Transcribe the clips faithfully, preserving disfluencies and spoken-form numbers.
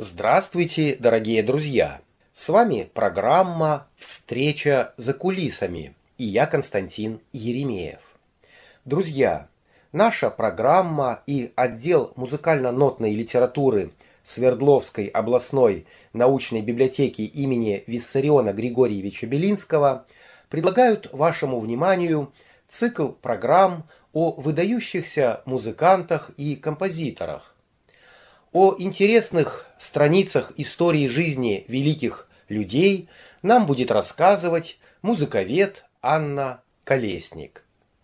Здравствуйте, дорогие друзья! С вами программа «Встреча за кулисами» и я Константин Еремеев. Друзья, наша программа и отдел музыкально-нотной литературы Свердловской областной научной библиотеки имени Виссариона Григорьевича Белинского предлагают вашему вниманию цикл программ о выдающихся музыкантах и композиторах. О интересных страницах истории жизни великих людей нам будет рассказывать музыковед Анна Колесник.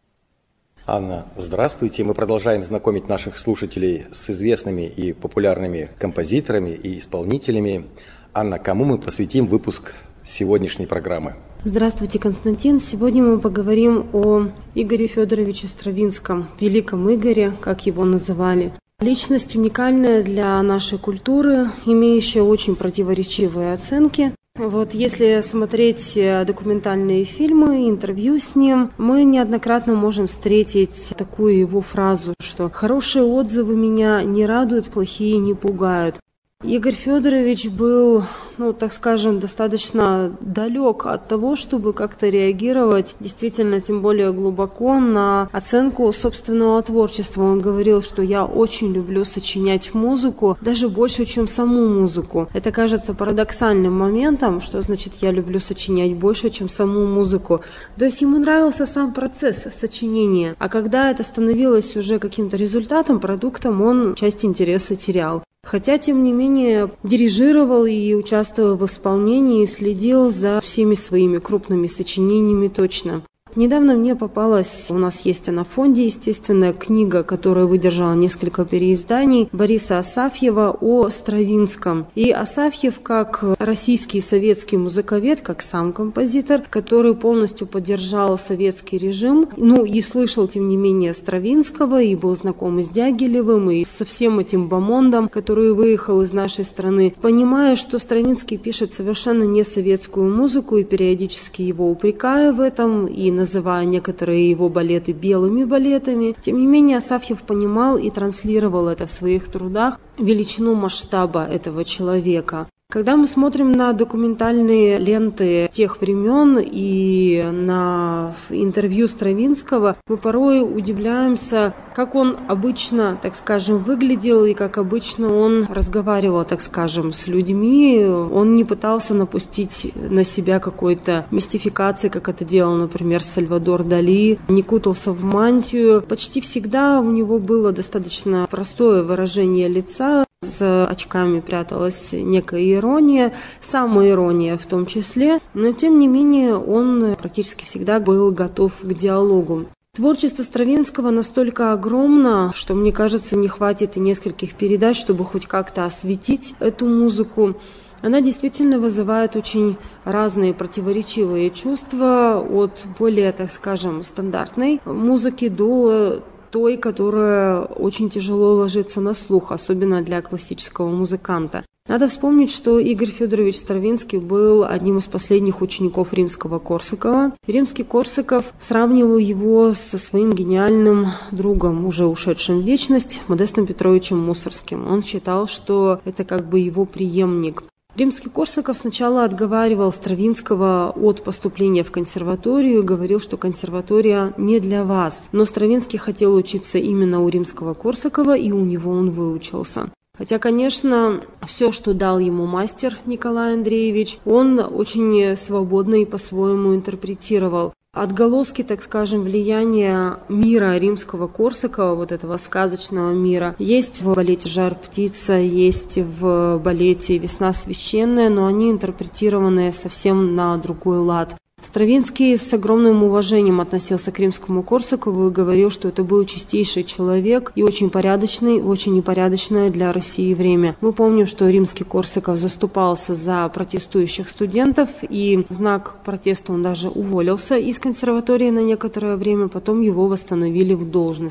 Анна, здравствуйте. Мы продолжаем знакомить наших слушателей с известными и популярными композиторами и исполнителями. Анна, кому мы посвятим выпуск сегодняшней программы? Здравствуйте, Константин. Сегодня мы поговорим о Игоре Федоровиче Стравинском, великом Игоре, как его называли. Личность уникальная для нашей культуры, имеющая очень противоречивые оценки. Вот если смотреть документальные фильмы, интервью с ним, мы неоднократно можем встретить такую его фразу, что «хорошие отзывы меня не радуют, плохие не пугают». Игорь Федорович был, ну, так скажем, достаточно далек от того, чтобы как-то реагировать действительно, тем более глубоко, на оценку собственного творчества. Он говорил, что я очень люблю сочинять музыку, даже больше, чем саму музыку. Это кажется парадоксальным моментом, что значит я люблю сочинять больше, чем саму музыку. То есть ему нравился сам процесс сочинения, а когда это становилось уже каким-то результатом, продуктом, он часть интереса терял. Хотя, тем не менее, дирижировал и участвовал в исполнении, и следил за всеми своими крупными сочинениями точно. Недавно мне попалась, у нас есть она в фонде, естественно, книга, которая выдержала несколько переизданий, Бориса Асафьева о Стравинском. И Асафьев, как российский советский музыковед, как сам композитор, который полностью поддержал советский режим, ну и слышал, тем не менее, Стравинского, и был знаком и с Дягилевым, и со всем этим бомондом, который выехал из нашей страны, понимая, что Стравинский пишет совершенно не советскую музыку, и периодически его упрекая в этом, и называя некоторые его балеты белыми балетами. Тем не менее, Асафьев понимал и транслировал это в своих трудах, величину масштаба этого человека. Когда мы смотрим на документальные ленты тех времен и на интервью Стравинского, мы порой удивляемся, как он обычно, так скажем, выглядел и как обычно он разговаривал, так скажем, с людьми. Он не пытался напустить на себя какой-то мистификации, как это делал, например, Сальвадор Дали, не кутался в мантию. Почти всегда у него было достаточно простое выражение лица. За очками пряталась некая ирония, самоирония в том числе, но тем не менее он практически всегда был готов к диалогу. Творчество Стравинского настолько огромно, что, мне кажется, не хватит и нескольких передач, чтобы хоть как-то осветить эту музыку. Она действительно вызывает очень разные противоречивые чувства, от более, так скажем, стандартной музыки до той, которая очень тяжело ложится на слух, особенно для классического музыканта. Надо вспомнить, что Игорь Федорович Стравинский был одним из последних учеников Римского-Корсакова. Римский-Корсаков сравнивал его со своим гениальным другом, уже ушедшим в вечность, Модестом Петровичем Мусоргским. Он считал, что это как бы его преемник. Римский-Корсаков сначала отговаривал Стравинского от поступления в консерваторию, говорил, что консерватория не для вас. Но Стравинский хотел учиться именно у Римского-Корсакова, и у него он выучился. Хотя, конечно, все, что дал ему мастер Николай Андреевич, он очень свободно и по-своему интерпретировал. Отголоски, так скажем, влияния мира Римского-Корсакова, вот этого сказочного мира, есть в балете «Жар-птица», есть в балете «Весна священная», но они интерпретированы совсем на другой лад. Стравинский с огромным уважением относился к Римскому-Корсакову и говорил, что это был чистейший человек и очень порядочный, очень непорядочное для России время. Мы помним, что Римский-Корсаков заступался за протестующих студентов, и в знак протеста он даже уволился из консерватории на некоторое время, потом его восстановили в должности.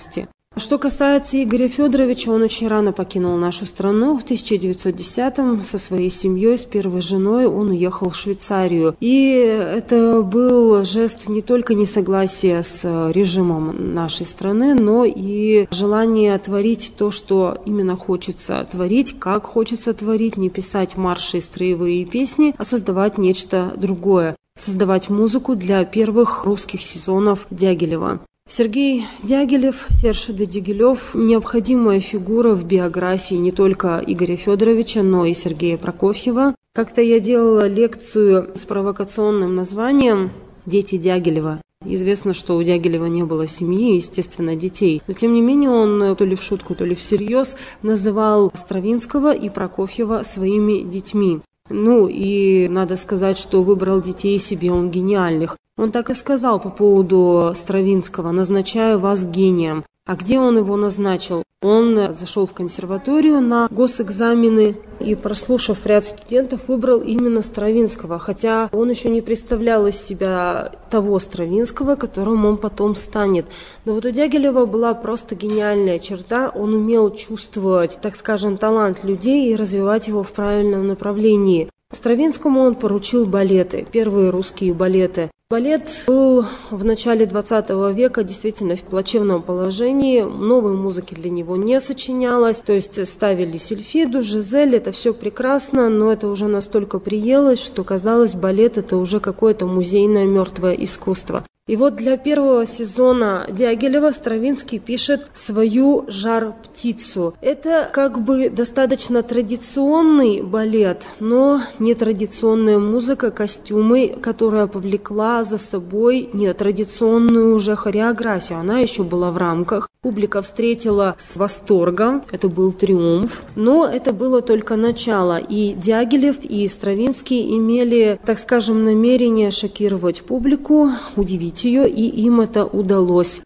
Что касается Игоря Федоровича, он очень рано покинул нашу страну. В тысяча девятьсот десятом со своей семьей, с первой женой, он уехал в Швейцарию. И это был жест не только несогласия с режимом нашей страны, но и желание творить то, что именно хочется творить, как хочется творить, не писать марши и строевые песни, а создавать нечто другое. Создавать музыку для первых русских сезонов Дягилева. Сергей Дягилев, Серж де Дягилев – необходимая фигура в биографии не только Игоря Федоровича, но и Сергея Прокофьева. Как-то я делала лекцию с провокационным названием «Дети Дягилева». Известно, что у Дягилева не было семьи, естественно, детей. Но, тем не менее, он то ли в шутку, то ли всерьез называл Стравинского и Прокофьева своими детьми. Ну и надо сказать, что выбрал детей себе он гениальных. Он так и сказал по поводу Стравинского: «Назначаю вас гением». А где он его назначил? Он зашел в консерваторию на госэкзамены и, прослушав ряд студентов, выбрал именно Стравинского, хотя он еще не представлял из себя того Стравинского, которым он потом станет. Но вот у Дягилева была просто гениальная черта: он умел чувствовать, так скажем, талант людей и развивать его в правильном направлении. Стравинскому он поручил балеты, первые русские балеты. Балет был в начале двадцатого века действительно в плачевном положении, новой музыки для него не сочинялось, то есть ставили Сильфиду, Жизель, это все прекрасно, но это уже настолько приелось, что казалось, балет это уже какое-то музейное мертвое искусство. И вот для первого сезона Дягилева Стравинский пишет свою «Жар-птицу». Это как бы достаточно традиционный балет, но нетрадиционная музыка, костюмы, которая повлекла за собой нетрадиционную уже хореографию. Она еще была в рамках. Публика встретила с восторгом, это был триумф, но это было только начало. И Дягилев, и Стравинский имели, так скажем, намерение шокировать публику, удивить ее, и им это удалось.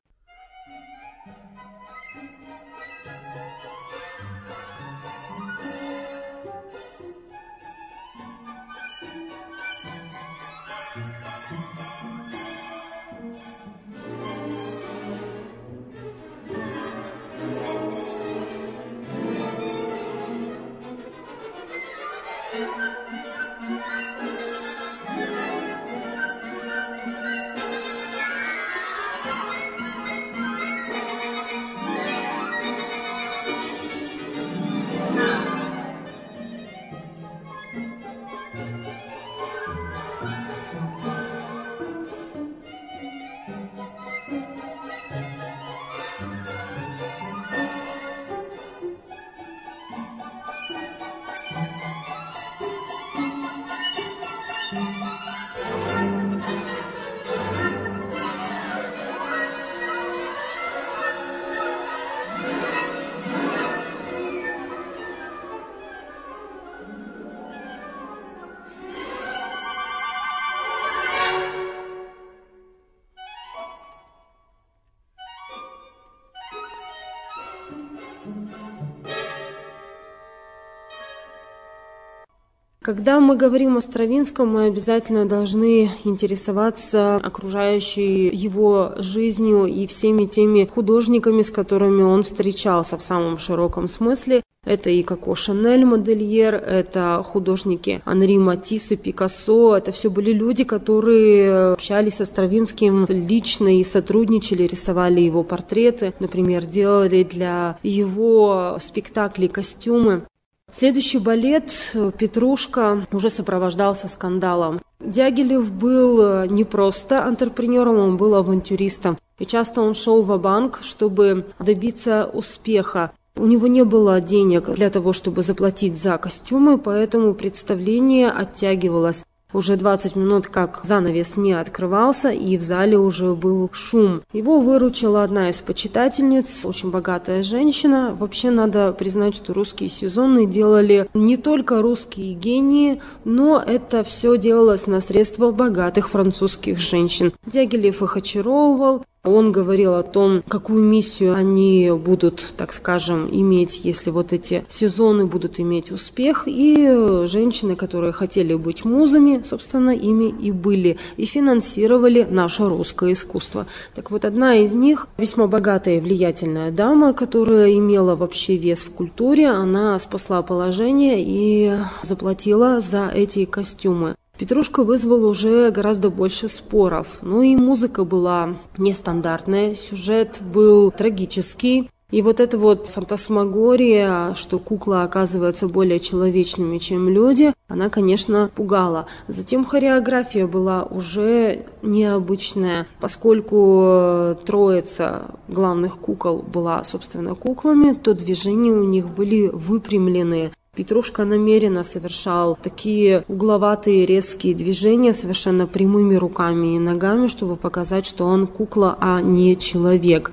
Когда мы говорим о Стравинском, мы обязательно должны интересоваться окружающей его жизнью и всеми теми художниками, с которыми он встречался в самом широком смысле. Это и Коко Шанель, модельер, это художники Анри Матисс и Пикассо. Это все были люди, которые общались со Стравинским лично и сотрудничали, рисовали его портреты, например, делали для его спектаклей костюмы. Следующий балет «Петрушка» уже сопровождался скандалом. Дягилев был не просто антрепренером, он был авантюристом. И часто он шел ва-банк, чтобы добиться успеха. У него не было денег для того, чтобы заплатить за костюмы, поэтому представление оттягивалось. Уже двадцать минут как занавес не открывался, и в зале уже был шум. Его выручила одна из почитательниц, очень богатая женщина. Вообще надо признать, что русские сезоны делали не только русские гении, но это все делалось на средства богатых французских женщин. Дягилев их очаровывал. Он говорил о том, какую миссию они будут, так скажем, иметь, если вот эти сезоны будут иметь успех. И женщины, которые хотели быть музами, собственно, ими и были, и финансировали наше русское искусство. Так вот, одна из них, весьма богатая и влиятельная дама, которая имела вообще вес в культуре, она спасла положение и заплатила за эти костюмы. Петрушка вызвал уже гораздо больше споров. Ну и музыка была нестандартная, сюжет был трагический. И вот эта вот фантасмагория, что куклы оказываются более человечными, чем люди, она, конечно, пугала. Затем хореография была уже необычная, поскольку троица главных кукол была, собственно, куклами, то движения у них были выпрямлены. Петрушка намеренно совершал такие угловатые резкие движения совершенно прямыми руками и ногами, чтобы показать, что он кукла, а не человек.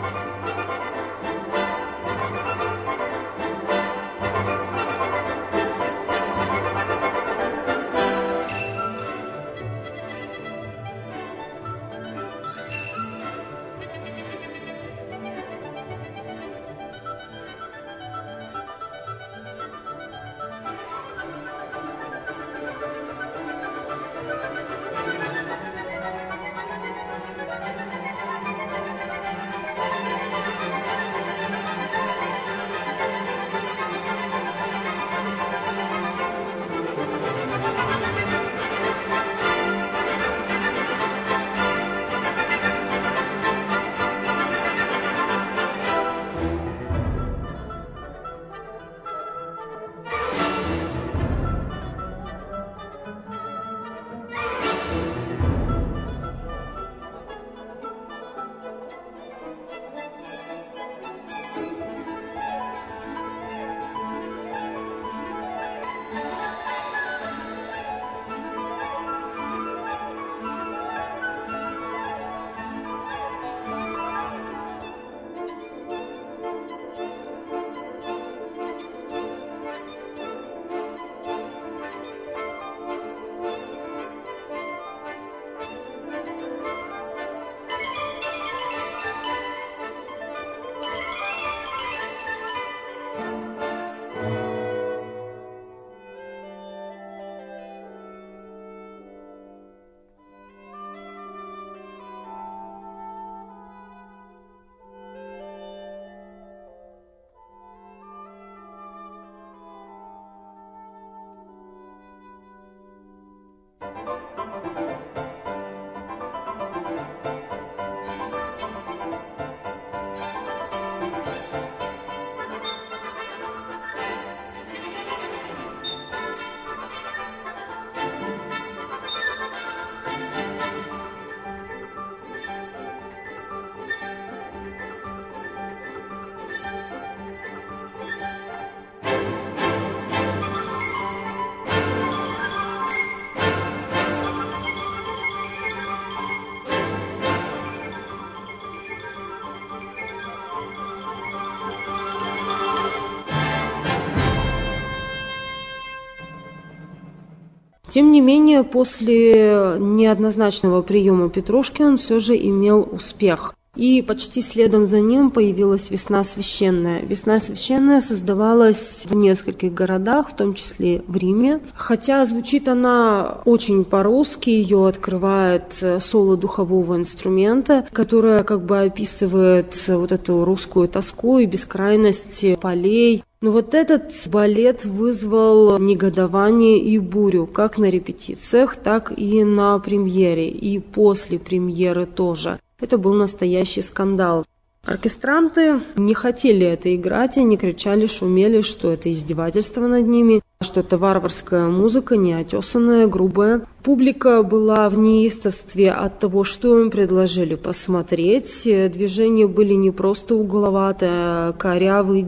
Тем не менее, после неоднозначного приема Петрушки он все же имел успех. И почти следом за ним появилась «Весна священная». «Весна священная» создавалась в нескольких городах, в том числе в Риме. Хотя звучит она очень по-русски, ее открывает соло духового инструмента, которое как бы описывает вот эту русскую тоску и бескрайность полей. Но вот этот балет вызвал негодование и бурю, как на репетициях, так и на премьере, и после премьеры тоже. Это был настоящий скандал. Оркестранты не хотели это играть, они кричали, шумели, что это издевательство над ними, что это варварская музыка, неотесанная, грубая. Публика была в неистовстве от того, что им предложили посмотреть. Движения были не просто угловатые, а корявые,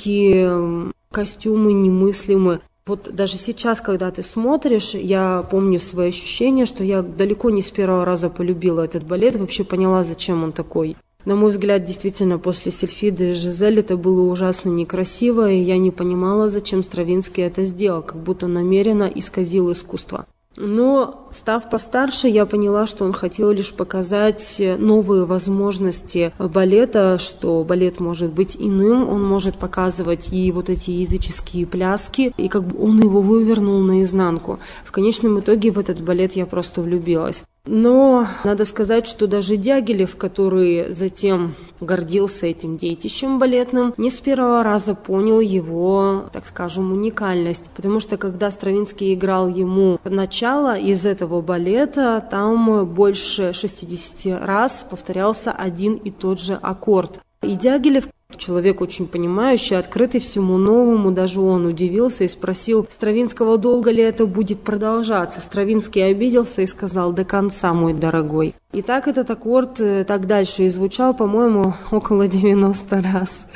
дикие, костюмы немыслимые. Вот даже сейчас, когда ты смотришь, я помню свои ощущения, что я далеко не с первого раза полюбила этот балет, вообще поняла, зачем он такой. На мой взгляд, действительно, после Сильфиды и Жизель это было ужасно некрасиво, и я не понимала, зачем Стравинский это сделал, как будто намеренно исказил искусство. Но, став постарше, я поняла, что он хотел лишь показать новые возможности балета, что балет может быть иным, он может показывать и вот эти языческие пляски, и как бы он его вывернул наизнанку. В конечном итоге в этот балет я просто влюбилась. Но надо сказать, что даже Дягилев, который затем гордился этим детищем балетным, не с первого раза понял его, так скажем, уникальность. Потому что когда Стравинский играл ему начало из этого балета, там больше шестидесяти раз повторялся один и тот же аккорд. И Дягилев, человек очень понимающий, открытый всему новому, даже он удивился и спросил Стравинского, долго ли это будет продолжаться. Стравинский обиделся и сказал: до конца, мой дорогой. И так этот аккорд так дальше и звучал, по-моему, около девяноста раз.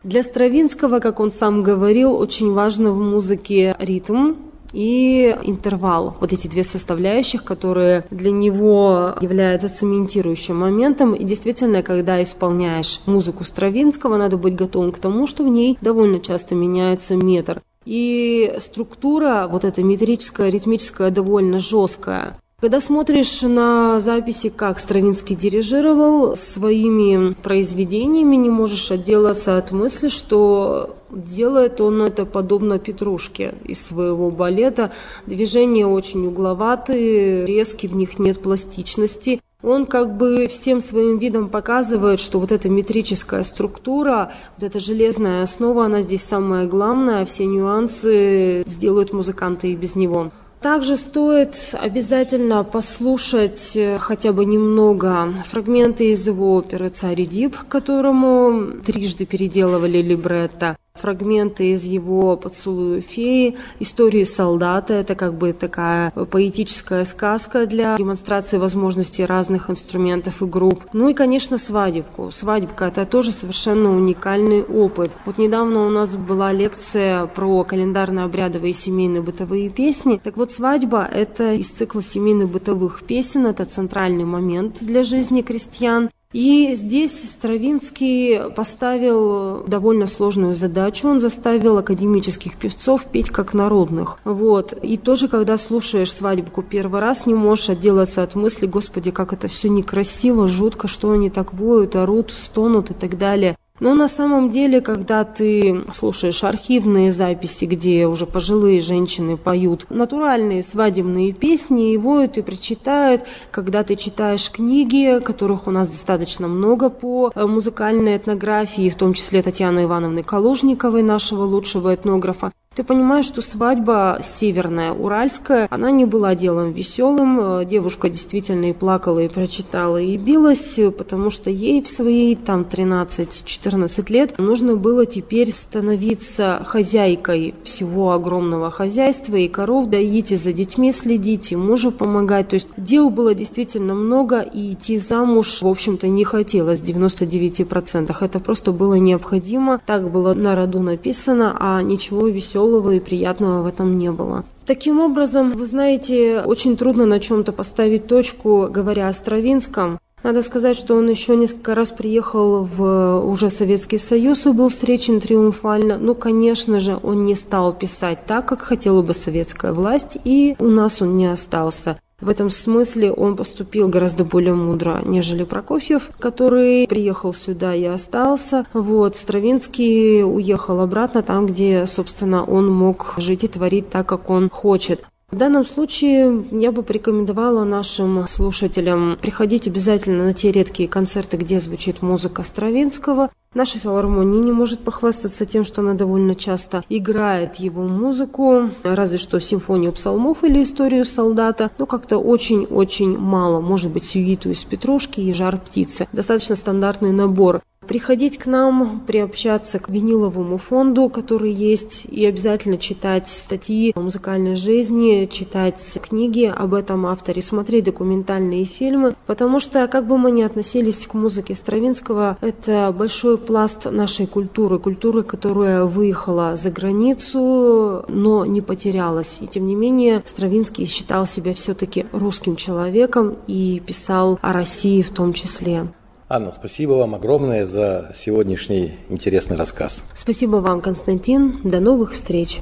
Для Стравинского, как он сам говорил, очень важно в музыке ритм и интервал. Вот эти две составляющих, которые для него являются цементирующим моментом. И действительно, когда исполняешь музыку Стравинского, надо быть готовым к тому, что в ней довольно часто меняется метр. И структура, вот эта метрическая, ритмическая, довольно жесткая. Когда смотришь на записи, как Стравинский дирижировал своими произведениями, не можешь отделаться от мысли, что делает он это подобно Петрушке из своего балета. Движения очень угловатые, резкие, в них нет пластичности. Он как бы всем своим видом показывает, что вот эта метрическая структура, вот эта железная основа, она здесь самая главная, а все нюансы сделают музыканты и без него. Также стоит обязательно послушать хотя бы немного фрагменты из его оперы «Царь Эдип», которому трижды переделывали либретто, фрагменты из его «Поцелуя феи», истории солдата. Это как бы такая поэтическая сказка для демонстрации возможностей разных инструментов и групп. Ну и, конечно, свадебку. Свадебка – это тоже совершенно уникальный опыт. Вот недавно у нас была лекция про календарно-обрядовые семейные бытовые песни. Так вот, свадьба – это из цикла семейно-бытовых песен, это центральный момент для жизни крестьян. И здесь Стравинский поставил довольно сложную задачу. Он заставил академических певцов петь как народных. Вот. И тоже, когда слушаешь свадебку первый раз, не можешь отделаться от мысли: «Господи, как это все некрасиво, жутко, что они так воют, орут, стонут» и так далее. Но на самом деле, когда ты слушаешь архивные записи, где уже пожилые женщины поют натуральные свадебные песни и воют, и причитают, когда ты читаешь книги, которых у нас достаточно много по музыкальной этнографии, в том числе Татьяны Ивановны Калужниковой, нашего лучшего этнографа, ты понимаешь, что свадьба северная, уральская, она не была делом веселым. Девушка действительно и плакала, и прочитала, и билась, потому что ей в свои там тринадцать-четырнадцать лет нужно было теперь становиться хозяйкой всего огромного хозяйства, и коров доить, и за детьми следить, и мужу помогать. То есть дел было действительно много, и идти замуж, в общем-то, не хотелось в девяноста девяти процентах. Это просто было необходимо, так было на роду написано, а ничего веселого и приятного в этом не было. Таким образом, вы знаете, очень трудно на чем-то поставить точку, говоря о Стравинском. Надо сказать, что он еще несколько раз приехал в уже Советский Союз и был встречен триумфально. Ну, конечно же, он не стал писать так, как хотела бы советская власть, и у нас он не остался. В этом смысле он поступил гораздо более мудро, нежели Прокофьев, который приехал сюда и остался. Вот, Стравинский уехал обратно там, где, собственно, он мог жить и творить так, как он хочет. В данном случае я бы порекомендовала нашим слушателям приходить обязательно на те редкие концерты, где звучит музыка Стравинского. Наша филармония не может похвастаться тем, что она довольно часто играет его музыку, разве что симфонию псалмов или историю солдата, но как-то очень-очень мало, может быть, сюиту из Петрушки и Жар птицы. Достаточно стандартный набор. Приходить к нам, приобщаться к виниловому фонду, который есть, и обязательно читать статьи о музыкальной жизни, читать книги об этом авторе, смотреть документальные фильмы, потому что, как бы мы ни относились к музыке Стравинского, это большой пласт нашей культуры, культуры, которая выехала за границу, но не потерялась. И тем не менее, Стравинский считал себя все-таки русским человеком и писал о России в том числе. Анна, спасибо вам огромное за сегодняшний интересный рассказ. Спасибо вам, Константин. До новых встреч.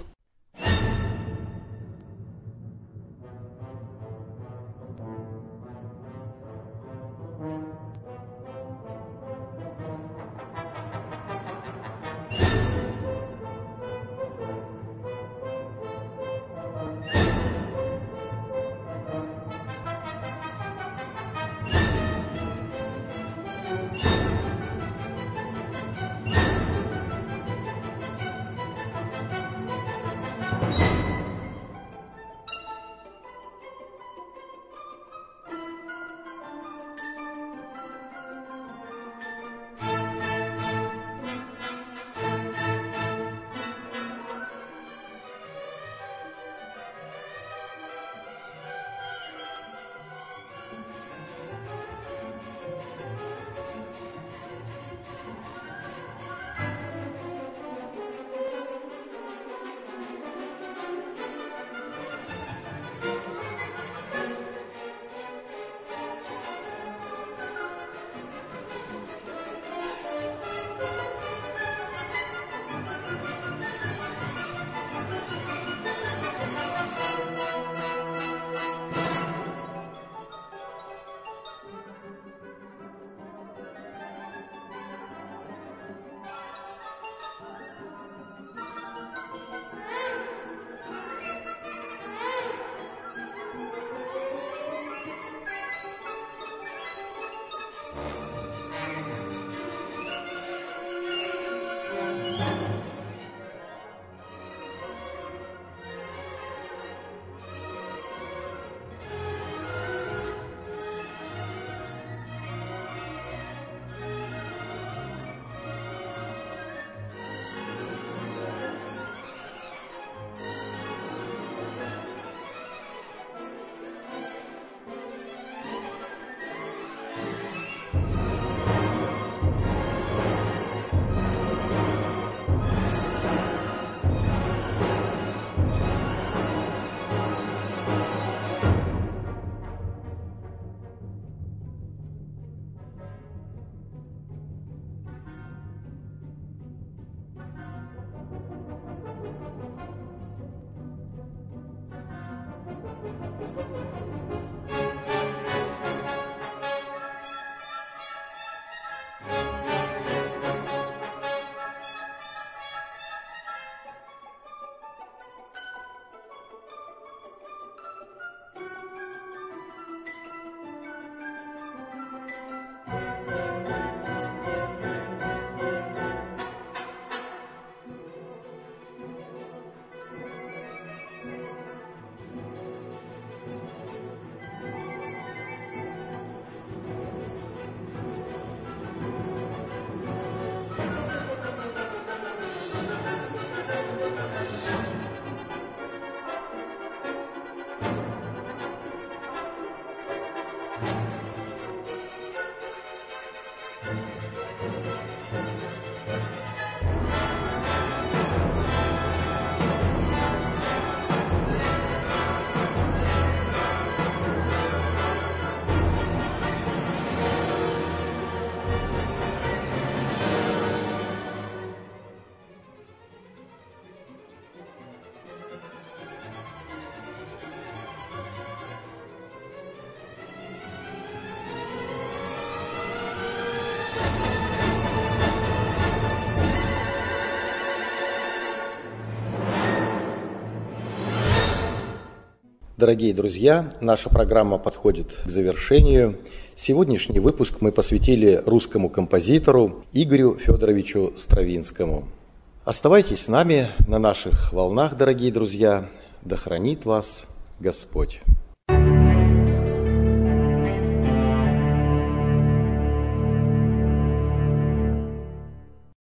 Дорогие друзья, наша программа подходит к завершению. Сегодняшний выпуск мы посвятили русскому композитору Игорю Федоровичу Стравинскому. Оставайтесь с нами на наших волнах, дорогие друзья. Да хранит вас Господь.